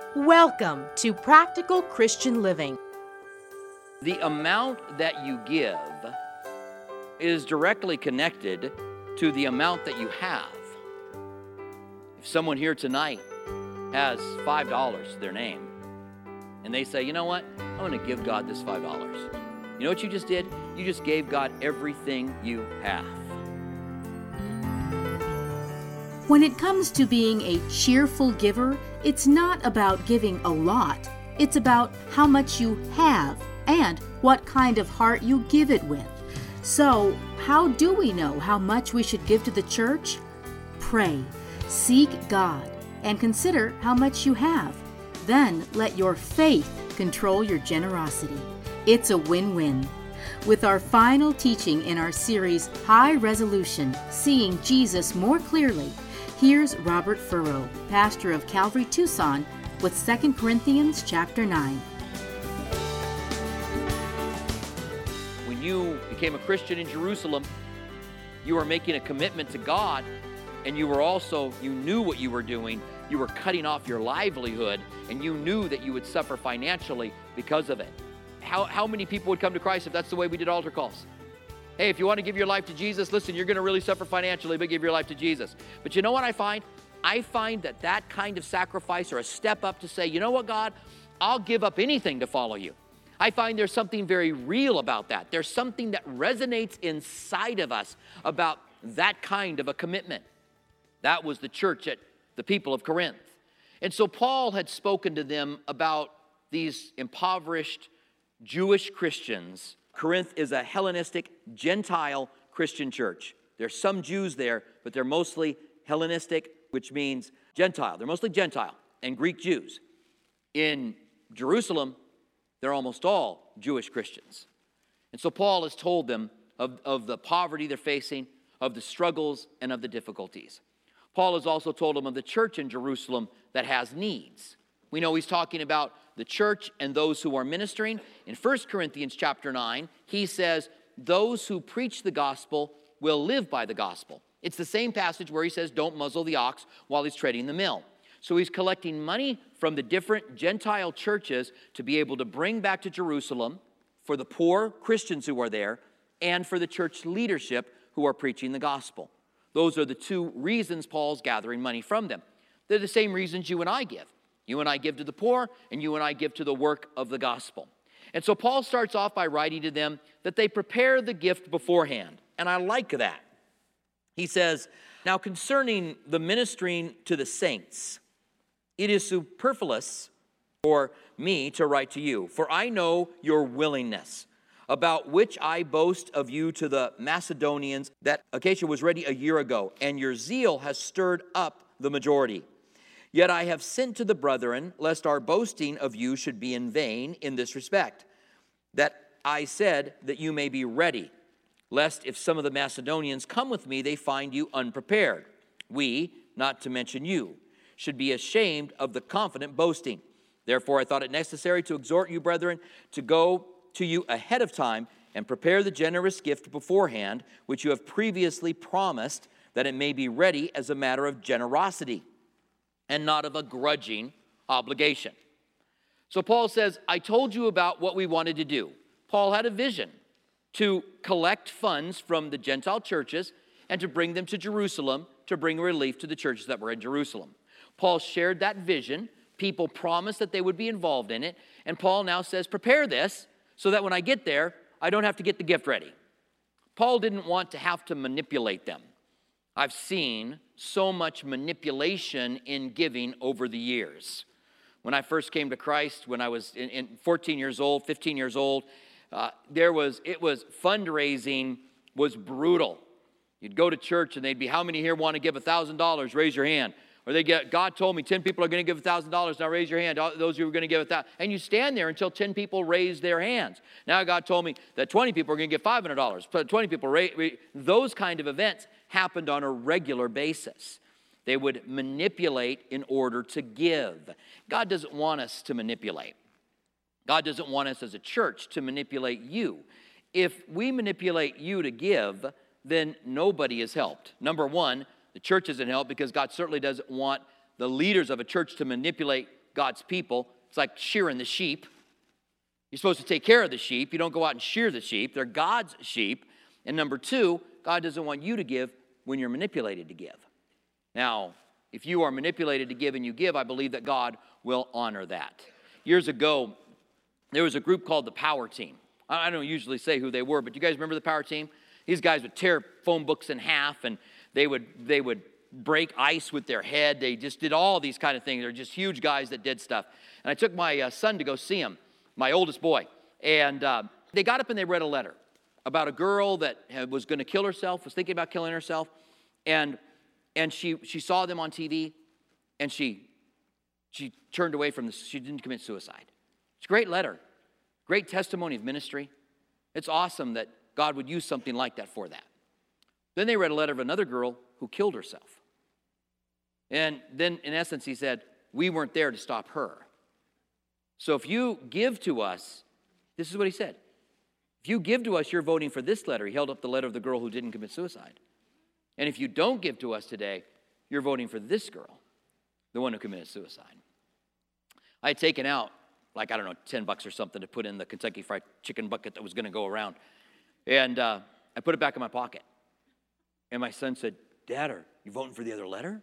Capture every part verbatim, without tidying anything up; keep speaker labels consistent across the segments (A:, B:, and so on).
A: Welcome to Practical Christian Living.
B: The amount that you give is directly connected to the amount that you have. If someone here tonight has five dollars to their name, and they say, you know what, I'm going to give God this five dollars. You know what you just did? You just gave God everything you have.
C: When it comes to being a cheerful giver, it's not about giving a lot. It's about how much you have and what kind of heart you give it with. So, how do we know how much we should give to the church? Pray, seek God, and consider how much you have. Then let your faith control your generosity. It's a win-win. With our final teaching in our series, High Resolution, Seeing Jesus More Clearly, here's Robert Furrow, pastor of Calvary Tucson, with Second Corinthians chapter nine.
B: When you became a Christian in Jerusalem, you were making a commitment to God, and you were also, you knew what you were doing. You were cutting off your livelihood, and you knew that you would suffer financially because of it. How, how many people would come to Christ if that's the way we did altar calls? Hey, if you want to give your life to Jesus, listen, you're going to really suffer financially, but give your life to Jesus. But you know what I find? I find that that kind of sacrifice, or a step up to say, you know what, God, I'll give up anything to follow you. I find there's something very real about that. There's something that resonates inside of us about that kind of a commitment. That was the church at the people of Corinth. And so Paul had spoken to them about these impoverished Jewish Christians. Corinth is a Hellenistic, Gentile Christian church. There's some Jews there, but they're mostly Hellenistic, which means Gentile. They're mostly Gentile and Greek Jews. In Jerusalem, they're almost all Jewish Christians. And so Paul has told them of, of the poverty they're facing, of the struggles, and of the difficulties. Paul has also told them of the church in Jerusalem that has needs. We know he's talking about the church and those who are ministering. In First Corinthians chapter nine, he says, those who preach the gospel will live by the gospel. It's the same passage where he says, don't muzzle the ox while he's treading the mill. So he's collecting money from the different Gentile churches to be able to bring back to Jerusalem for the poor Christians who are there and for the church leadership who are preaching the gospel. Those are the two reasons Paul's gathering money from them. They're the same reasons you and I give. You and I give to the poor, and you and I give to the work of the gospel. And so Paul starts off by writing to them that they prepare the gift beforehand. And I like that. He says, now concerning the ministering to the saints, it is superfluous for me to write to you, for I know your willingness, about which I boast of you to the Macedonians, that Achaia was ready a year ago, and your zeal has stirred up the majority. Yet I have sent to the brethren, lest our boasting of you should be in vain in this respect, that I said that you may be ready, lest if some of the Macedonians come with me, they find you unprepared. We, not to mention you, should be ashamed of the confident boasting. Therefore I thought it necessary to exhort you, brethren, to go to you ahead of time and prepare the generous gift beforehand, which you have previously promised, that it may be ready as a matter of generosity, and not of a grudging obligation. So Paul says, I told you about what we wanted to do. Paul had a vision to collect funds from the Gentile churches and to bring them to Jerusalem to bring relief to the churches that were in Jerusalem. Paul shared that vision. People promised that they would be involved in it. And Paul now says, prepare this so that when I get there, I don't have to get the gift ready. Paul didn't want to have to manipulate them. I've seen so much manipulation in giving over the years. When I first came to Christ, when I was in, in fourteen years old, fifteen years old, uh, there was, it was, fundraising was brutal. You'd go to church and they'd be, how many here want to give one thousand dollars? Raise your hand. Or they get, God told me ten people are going to give one thousand dollars. Now raise your hand. Those who are going to give one thousand dollars. And you stand there until ten people raise their hands. Now God told me that twenty people are going to give five hundred dollars. twenty people raise. Those kind of events happened on a regular basis. They would manipulate in order to give. God doesn't want us to manipulate. God doesn't want us as a church to manipulate you. If we manipulate you to give, then nobody is helped. Number one, the church isn't helped because God certainly doesn't want the leaders of a church to manipulate God's people. It's like shearing the sheep. You're supposed to take care of the sheep. You don't go out and shear the sheep. They're God's sheep. And number two, God doesn't want you to give when you're manipulated to give. Now, if you are manipulated to give and you give, I believe that God will honor that. Years ago, there was a group called the Power Team. I don't usually say who they were, but you guys remember the Power Team? These guys would tear phone books in half, and they would they would break ice with their head. They just did all these kind of things. They're just huge guys that did stuff. And I took my uh, son to go see him, my oldest boy. And uh, they got up and they read a letter about a girl that was going to kill herself, was thinking about killing herself. And and she she saw them on T V, and she she turned away from this. She didn't commit suicide. It's a great letter, great testimony of ministry. It's awesome that God would use something like that for that. Then they read a letter of another girl who killed herself. And then, in essence, he said, we weren't there to stop her. So if you give to us, this is what he said. If you give to us, you're voting for this letter. He held up the letter of the girl who didn't commit suicide. And if you don't give to us today, you're voting for this girl, the one who committed suicide. I had taken out, like, I don't know, ten bucks or something to put in the Kentucky Fried Chicken bucket that was going to go around. And uh, I put it back in my pocket. And my son said, Dad, are you voting for the other letter?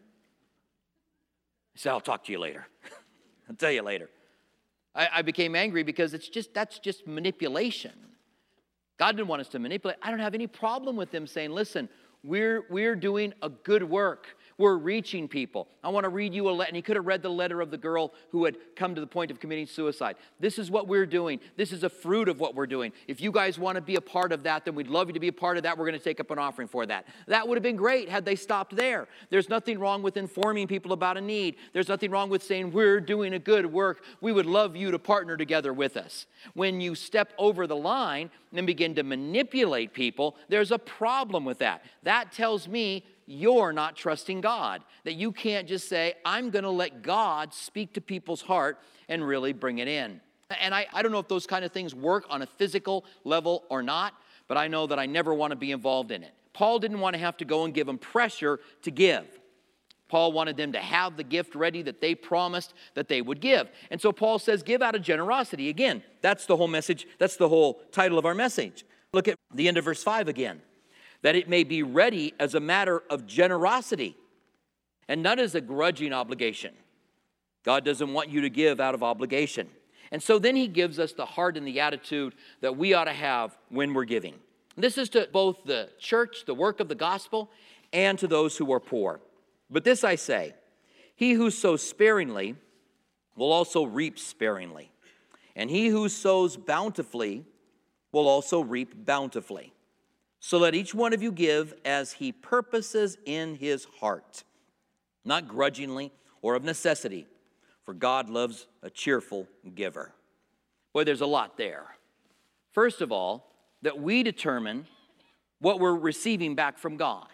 B: I said, I'll talk to you later. I'll tell you later. I, I became angry because it's just that's just manipulation. God didn't want us to manipulate. I don't have any problem with them saying, listen, we're, we're doing a good work. We're reaching people. I want to read you a letter. And he could have read the letter of the girl who had come to the point of committing suicide. This is what we're doing. This is a fruit of what we're doing. If you guys want to be a part of that, then we'd love you to be a part of that. We're going to take up an offering for that. That would have been great had they stopped there. There's nothing wrong with informing people about a need. There's nothing wrong with saying we're doing a good work. We would love you to partner together with us. When you step over the line and begin to manipulate people, there's a problem with that. That tells me you're not trusting God, that you can't just say, I'm going to let God speak to people's heart and really bring it in. And I, I don't know if those kind of things work on a physical level or not, but I know that I never want to be involved in it. Paul didn't want to have to go and give them pressure to give. Paul wanted them to have the gift ready that they promised that they would give. And so Paul says, give out of generosity. Again, that's the whole message. That's the whole title of our message. Look at the end of verse five again. That it may be ready as a matter of generosity and not as a grudging obligation. God doesn't want you to give out of obligation. And so then he gives us the heart and the attitude that we ought to have when we're giving. This is to both the church, the work of the gospel, and to those who are poor. But this I say, he who sows sparingly will also reap sparingly. And he who sows bountifully will also reap bountifully. So let each one of you give as he purposes in his heart, not grudgingly or of necessity, for God loves a cheerful giver. Boy, there's a lot there. First of all, that we determine what we're receiving back from God.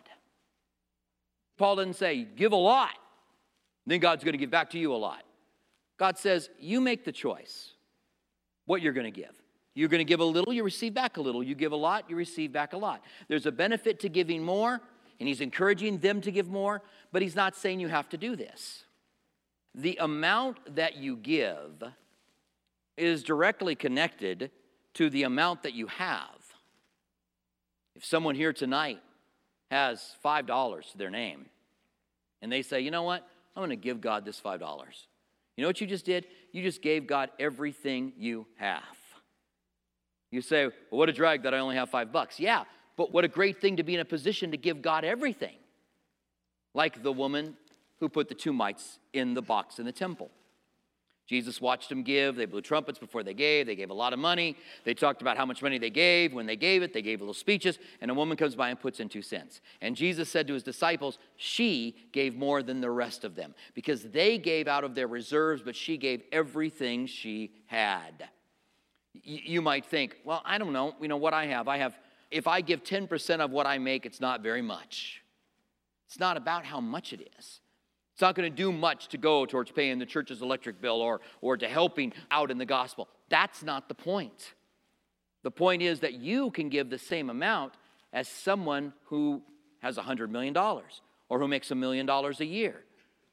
B: Paul didn't say, give a lot, then God's going to give back to you a lot. God says, you make the choice what you're going to give. You're going to give a little, you receive back a little. You give a lot, you receive back a lot. There's a benefit to giving more, and he's encouraging them to give more, but he's not saying you have to do this. The amount that you give is directly connected to the amount that you have. If someone here tonight has five dollars to their name, and they say, you know what, I'm going to give God this five dollars. You know what you just did? You just gave God everything you have. You say, well, what a drag that I only have five bucks. Yeah, but what a great thing to be in a position to give God everything. Like the woman who put the two mites in the box in the temple. Jesus watched them give. They blew trumpets before they gave. They gave a lot of money. They talked about how much money they gave. When they gave it, they gave little speeches. And a woman comes by and puts in two cents. And Jesus said to his disciples, she gave more than the rest of them. Because they gave out of their reserves, but she gave everything she had. You might think, well, I don't know, you know what I have. I have, if I give ten percent of what I make, it's not very much. It's not about how much it is. It's not going to do much to go towards paying the church's electric bill or, or to helping out in the gospel. That's not the point. The point is that you can give the same amount as someone who has one hundred million dollars or who makes a million dollars a year.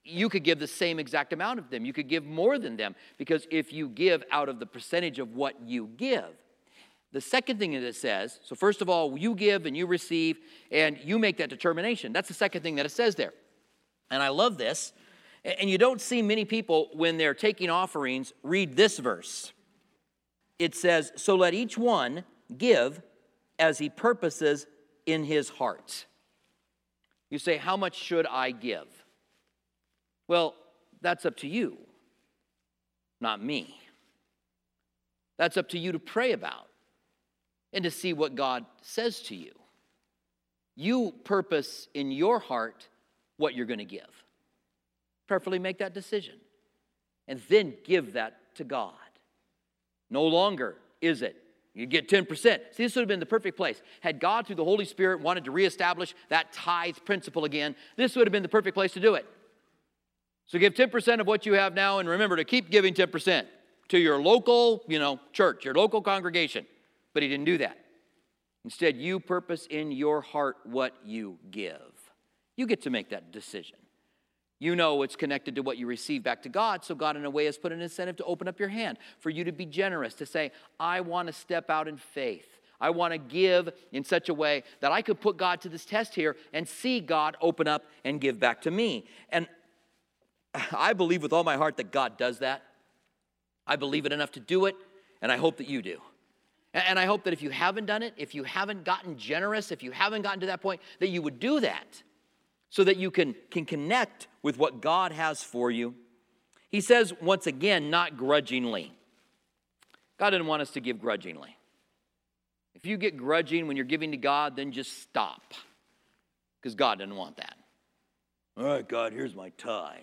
B: you could give the same exact amount of them. You could give more than them, because if you give out of the percentage of what you give. The second thing that it says, so first of all, you give and you receive, and you make that determination. That's the second thing that it says there. And I love this. And you don't see many people, when they're taking offerings, read this verse. It says, so let each one give as he purposes in his heart. You say, how much should I give? Well, that's up to you, not me. That's up to you to pray about and to see what God says to you. You purpose in your heart what you're going to give. Prayerfully make that decision and then give that to God. No longer is it you get ten percent. See, this would have been the perfect place. Had God, through the Holy Spirit, wanted to reestablish that tithe principle again, this would have been the perfect place to do it. So give ten percent of what you have now, and remember to keep giving ten percent to your local, you know, church, your local congregation. But he didn't do that. Instead, you purpose in your heart what you give. You get to make that decision. You know it's connected to what you receive back to God, so God in a way has put an incentive to open up your hand, for you to be generous, to say, I want to step out in faith. I want to give in such a way that I could put God to this test here and see God open up and give back to me. And I believe with all my heart that God does that. I believe it enough to do it, and I hope that you do. And I hope that if you haven't done it, if you haven't gotten generous, if you haven't gotten to that point, that you would do that, so that you can, can connect with what God has for you. He says, once again, not grudgingly. God didn't want us to give grudgingly. If you get grudging when you're giving to God, then just stop, because God didn't want that. All right, God, here's my tithe.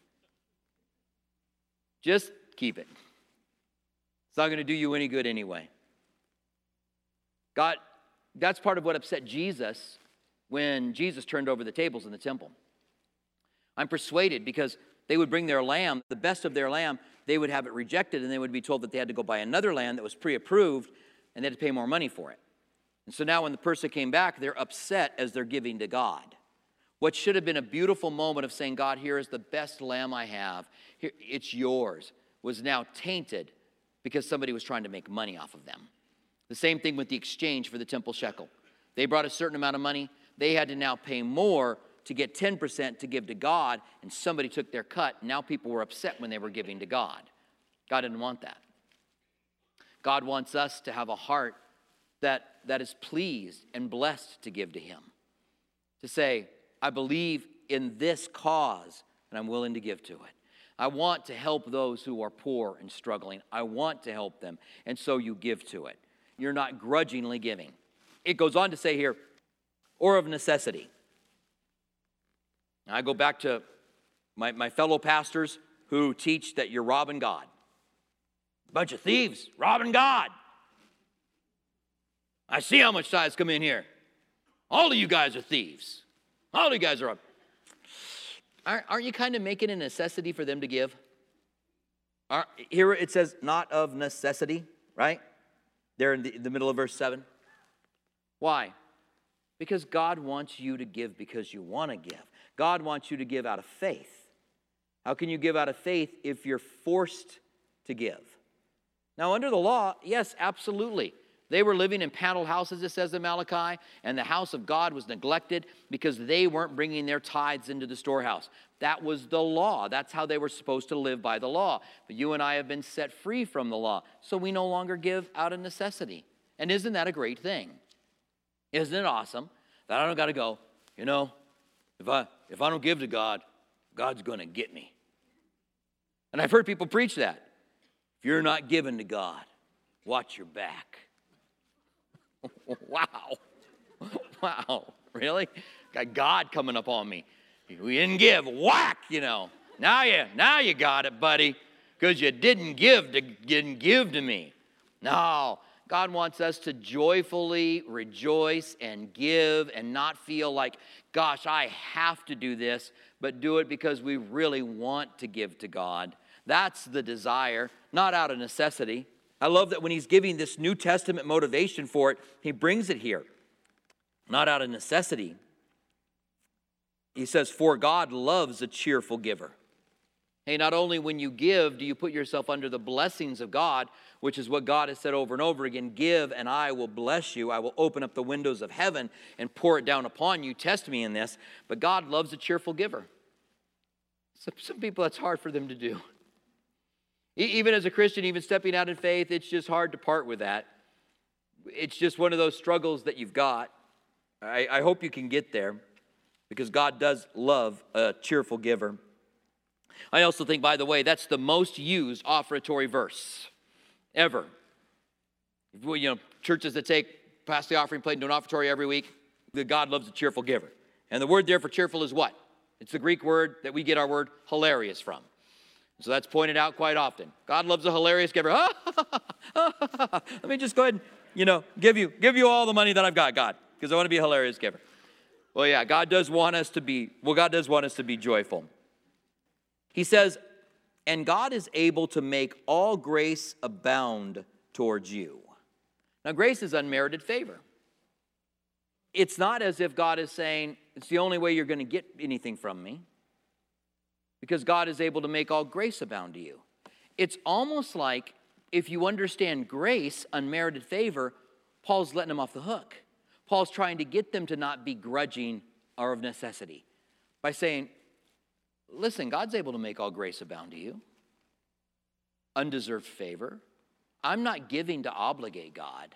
B: Just keep it. It's not going to do you any good anyway. God, that's part of what upset Jesus when Jesus turned over the tables in the temple. I'm persuaded because they would bring their lamb, the best of their lamb, they would have it rejected, and they would be told that they had to go buy another lamb that was pre-approved, and they had to pay more money for it. And so now when the person came back, they're upset as they're giving to God. What should have been a beautiful moment of saying, God, here is the best lamb I have, here, it's yours, was now tainted because somebody was trying to make money off of them. The same thing with the exchange for the temple shekel. They brought a certain amount of money. They had to now pay more to get ten percent to give to God, and somebody took their cut. Now people were upset when they were giving to God. God didn't want that. God wants us to have a heart that, that is pleased and blessed to give to him. To say, I believe in this cause, and I'm willing to give to it. I want to help those who are poor and struggling. I want to help them, and so you give to it. You're not grudgingly giving. It goes on to say here, or of necessity. Now, I go back to my, my fellow pastors who teach that you're robbing God. Bunch of thieves, robbing God. I see how much tithes come in here. All of you guys are thieves. All of you guys are. Aren't you kind of making a necessity for them to give? Here it says, not of necessity, right? There in the, in the middle of verse seven. Why? Because God wants you to give because you want to give. God wants you to give out of faith. How can you give out of faith if you're forced to give? Now, under the law, yes, absolutely. They were living in paneled houses, it says in Malachi, and the house of God was neglected because they weren't bringing their tithes into the storehouse. That was the law. That's how they were supposed to live by the law. But you and I have been set free from the law, so we no longer give out of necessity. And isn't that a great thing? Isn't it awesome that I don't got to go, you know, if I if I don't give to God, God's going to get me. And I've heard people preach that. If you're not giving to God, watch your back. Wow. Wow. Really? Got God coming up on me. We didn't give. Whack, you know. Now you, now you got it, buddy, because you didn't give to didn't give to me. No. God wants us to joyfully rejoice and give and not feel like, gosh, I have to do this, but do it because we really want to give to God. That's the desire, not out of necessity. I love that when he's giving this New Testament motivation for it, he brings it here. Not out of necessity, He says, for God loves a cheerful giver. Hey, not only when you give do you put yourself under the blessings of God, which is what God has said over and over again, give and I will bless you. I will open up the windows of heaven and pour it down upon you. Test me in this. But God loves a cheerful giver. Some, some people, that's hard for them to do. Even as a Christian, even stepping out in faith, it's just hard to part with that. It's just one of those struggles that you've got. I, I hope you can get there because God does love a cheerful giver. I also think, by the way, that's the most used offertory verse ever. You know, churches that take, pass the offering plate and do an offertory every week, that God loves a cheerful giver. And the word there for cheerful is what? It's the Greek word that we get our word hilarious from. So that's pointed out quite often. God loves a hilarious giver. Let me just go ahead and, you know, give you, give you all the money that I've got, God, because I want to be a hilarious giver. Well, yeah, God does want us to be, well, God does want us to be joyful. He says, and God is able to make all grace abound towards you. Now, grace is unmerited favor. It's not as if God is saying, it's the only way you're going to get anything from me, because God is able to make all grace abound to you. It's almost like if you understand grace, unmerited favor, Paul's letting them off the hook. Paul's trying to get them to not be grudging or of necessity by saying, listen, God's able to make all grace abound to you. Undeserved favor. I'm not giving to obligate God.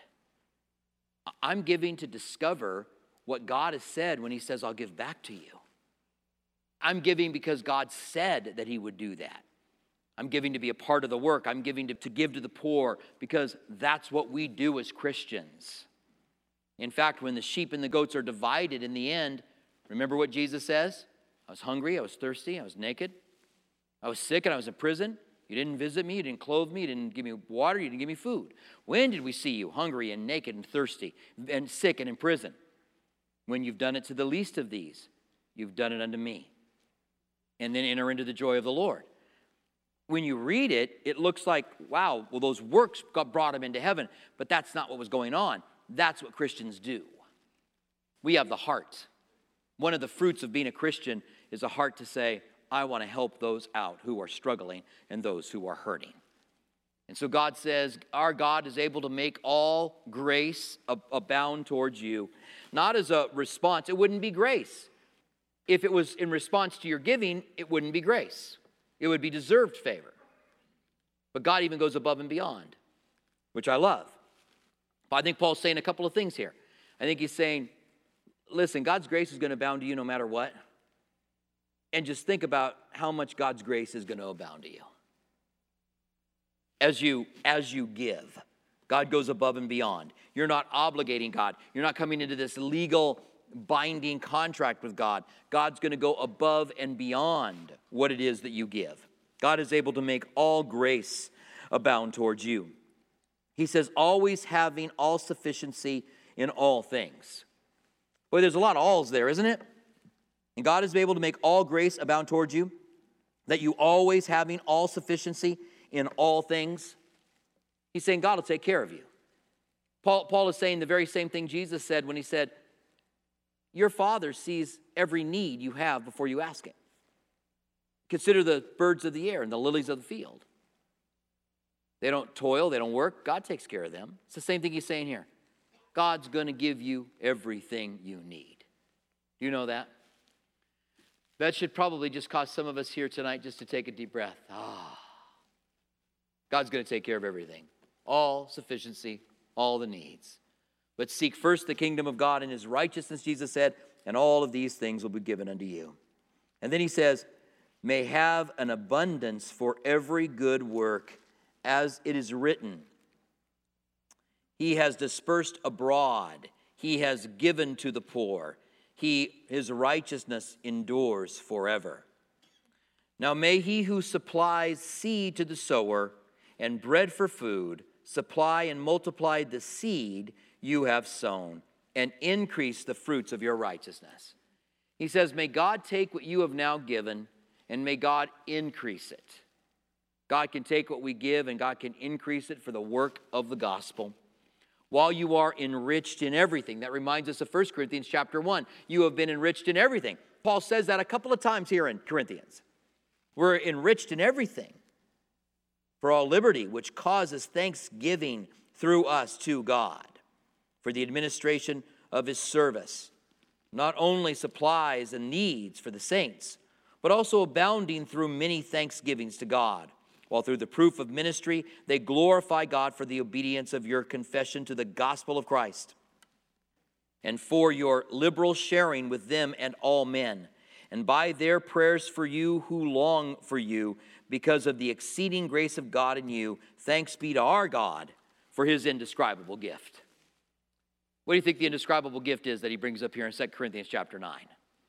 B: I'm giving to discover what God has said when he says, I'll give back to you. I'm giving because God said that he would do that. I'm giving to be a part of the work. I'm giving to, to give to the poor because that's what we do as Christians. In fact, when the sheep and the goats are divided in the end, remember what Jesus says? I was hungry, I was thirsty, I was naked, I was sick and I was in prison. You didn't visit me, you didn't clothe me, you didn't give me water, you didn't give me food. When did we see you hungry and naked and thirsty and sick and in prison? When you've done it to the least of these, you've done it unto me. And then enter into the joy of the Lord. When you read it, it looks like, wow, well, those works got brought him into heaven. But that's not what was going on. That's what Christians do. We have the heart. One of the fruits of being a Christian is a heart to say, I want to help those out who are struggling and those who are hurting. And so God says, our God is able to make all grace abound towards you. Not as a response. It wouldn't be grace. If it was in response to your giving, it wouldn't be grace. It would be deserved favor. But God even goes above and beyond, which I love. But I think Paul's saying a couple of things here. I think he's saying, listen, God's grace is going to abound to you no matter what. And just think about how much God's grace is going to abound to you. As you, as you give, God goes above and beyond. You're not obligating God. You're not coming into this legal binding contract with God. God's going to go above and beyond what it is that you give. God is able to make all grace abound towards you. He says, always having all sufficiency in all things. Boy, there's a lot of alls there, isn't it? And God is able to make all grace abound towards you, that you always having all sufficiency in all things. He's saying God will take care of you. Paul, Paul is saying the very same thing Jesus said when he said, your Father sees every need you have before you ask it. Consider the birds of the air and the lilies of the field. They don't toil, they don't work. God takes care of them. It's the same thing he's saying here. God's going to give you everything you need. Do you know that? That should probably just cause some of us here tonight just to take a deep breath. Ah, God's going to take care of everything. All sufficiency, all the needs. But seek first the kingdom of God and his righteousness, Jesus said, and all of these things will be given unto you. And then he says, may have an abundance for every good work, as it is written. He has dispersed abroad. He has given to the poor. He, his righteousness endures forever. Now may he who supplies seed to the sower and bread for food supply and multiply the seed you have sown and increase the fruits of your righteousness. He says, may God take what you have now given and may God increase it. God can take what we give and God can increase it for the work of the gospel. While you are enriched in everything. That reminds us of First Corinthians chapter one. You have been enriched in everything. Paul says that a couple of times here in Corinthians. We're enriched in everything for all liberty, which causes thanksgiving through us to God for the administration of his service, not only supplies and needs for the saints, but also abounding through many thanksgivings to God, while through the proof of ministry they glorify God for the obedience of your confession to the gospel of Christ, and for your liberal sharing with them and all men, and by their prayers for you who long for you, because of the exceeding grace of God in you, thanks be to our God for his indescribable gift. What do you think the indescribable gift is that he brings up here in Second Corinthians chapter nine?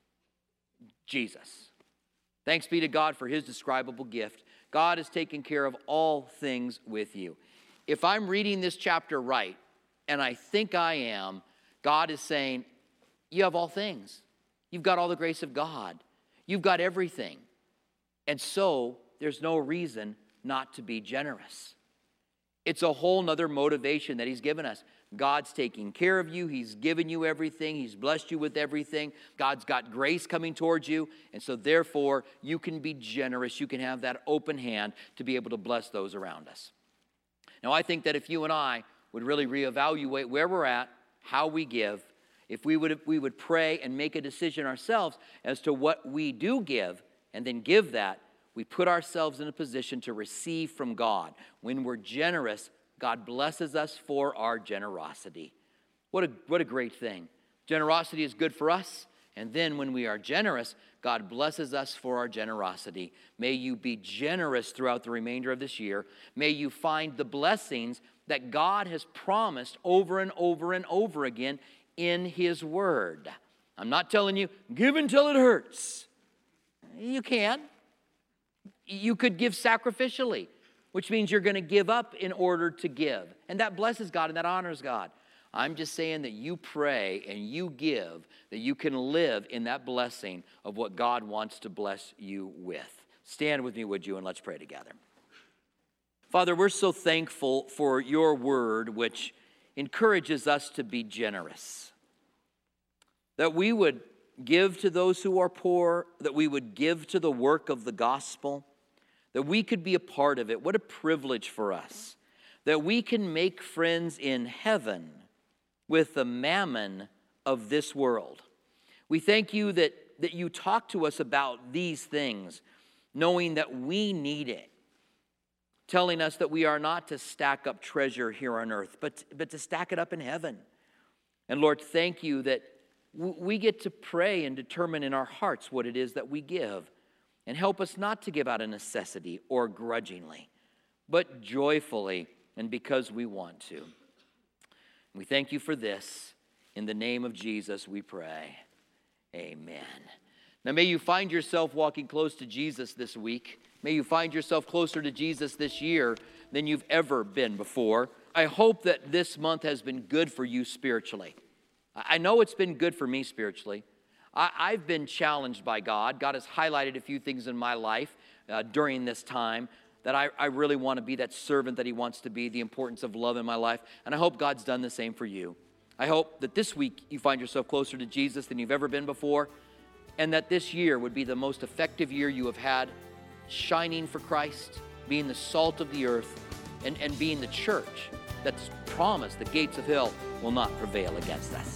B: Jesus. Thanks be to God for his indescribable gift. God has taken care of all things with you. If I'm reading this chapter right, and I think I am, God is saying, you have all things. You've got all the grace of God. You've got everything. And so there's no reason not to be generous. It's a whole nother motivation that he's given us. God's taking care of you. He's given you everything. He's blessed you with everything. God's got grace coming towards you. And so therefore, you can be generous. You can have that open hand to be able to bless those around us. Now, I think that if you and I would really reevaluate where we're at, how we give, if we would, we would pray and make a decision ourselves as to what we do give, and then give that, we put ourselves in a position to receive from God. When we're generous, God blesses us for our generosity. What a, what a great thing. Generosity is good for us. And then when we are generous, God blesses us for our generosity. May you be generous throughout the remainder of this year. May you find the blessings that God has promised over and over and over again in his word. I'm not telling you, give until it hurts. You can. You could give sacrificially, which means you're going to give up in order to give. And that blesses God and that honors God. I'm just saying that you pray and you give, that you can live in that blessing of what God wants to bless you with. Stand with me, would you, and let's pray together. Father, we're so thankful for your word, which encourages us to be generous. That we would give to those who are poor, that we would give to the work of the gospel, that we could be a part of it. What a privilege for us, that we can make friends in heaven with the mammon of this world. We thank you that, that you talk to us about these things, knowing that we need it, telling us that we are not to stack up treasure here on earth, but, but to stack it up in heaven. And Lord, thank you that w- we get to pray and determine in our hearts what it is that we give, and help us not to give out of necessity or grudgingly, but joyfully and because we want to. We thank you for this. In the name of Jesus, we pray. Amen. Now, may you find yourself walking close to Jesus this week. May you find yourself closer to Jesus this year than you've ever been before. I hope that this month has been good for you spiritually. I know it's been good for me spiritually. I, I've been challenged by God. God has highlighted a few things in my life uh, during this time that I, I really want to be that servant that he wants to be, the importance of love in my life. And I hope God's done the same for you. I hope that this week you find yourself closer to Jesus than you've ever been before, and that this year would be the most effective year you have had, shining for Christ, being the salt of the earth, and, and being the church that's promised the gates of hell will not prevail against us.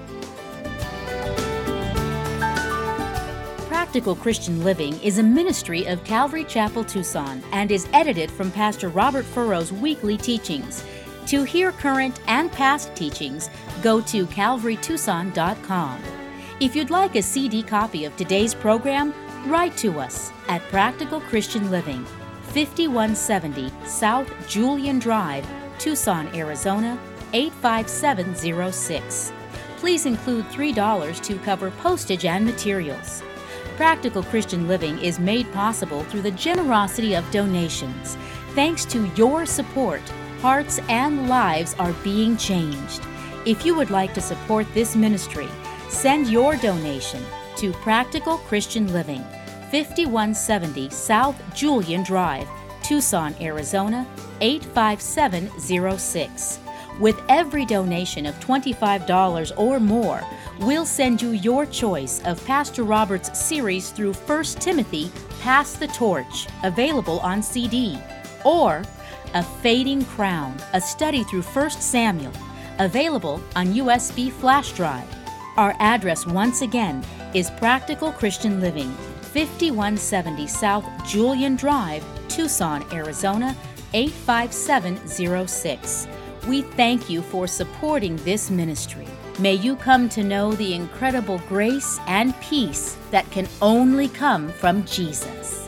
C: Practical Christian Living is a ministry of Calvary Chapel, Tucson, and is edited from Pastor Robert Furrow's weekly teachings. To hear current and past teachings, go to calvary tucson dot com. If you'd like a C D copy of today's program, write to us at Practical Christian Living, fifty-one seventy South Julian Drive, Tucson, Arizona, eight five seven zero six. Please include three dollars to cover postage and materials. Practical Christian Living is made possible through the generosity of donations. Thanks to your support, hearts and lives are being changed. If you would like to support this ministry, send your donation to Practical Christian Living, fifty-one seventy South Julian Drive, Tucson, Arizona, eight five seven zero six. With every donation of twenty-five dollars or more, we'll send you your choice of Pastor Robert's series through First Timothy, Pass the Torch, available on C D, or A Fading Crown, a study through First Samuel, available on U S B flash drive. Our address once again is Practical Christian Living, fifty-one seventy South Julian Drive, Tucson, Arizona, eight five seven zero six. We thank you for supporting this ministry. May you come to know the incredible grace and peace that can only come from Jesus.